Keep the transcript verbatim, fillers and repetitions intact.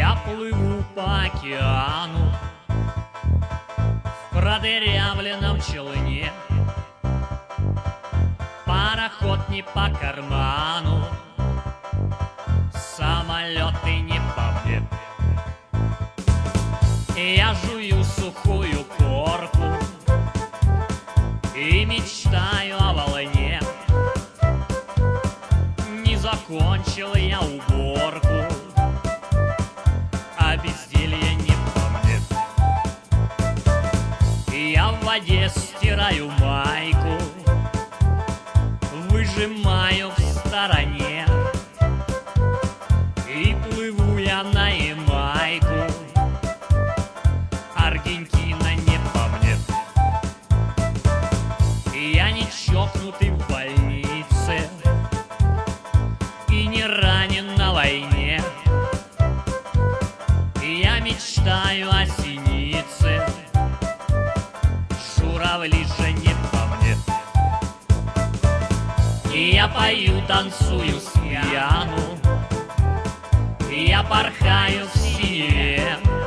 Я плыву по океану в продырявленном челне. Пароход не по карману, самолеты не по мне. Я жую сухую корку и мечтаю о волне. Не закончил я уборку, а безделье не по мне. Я в воде стираю майку, выжимаю в стороне, и плыву я на Ямайку. Аргентина не по мне. Я не чокнутый в больнице и не ранен на войне. Я мечтаю о синице, журавли же не по мне. И я пою, танцую с пьяну, я порхаю в синеве.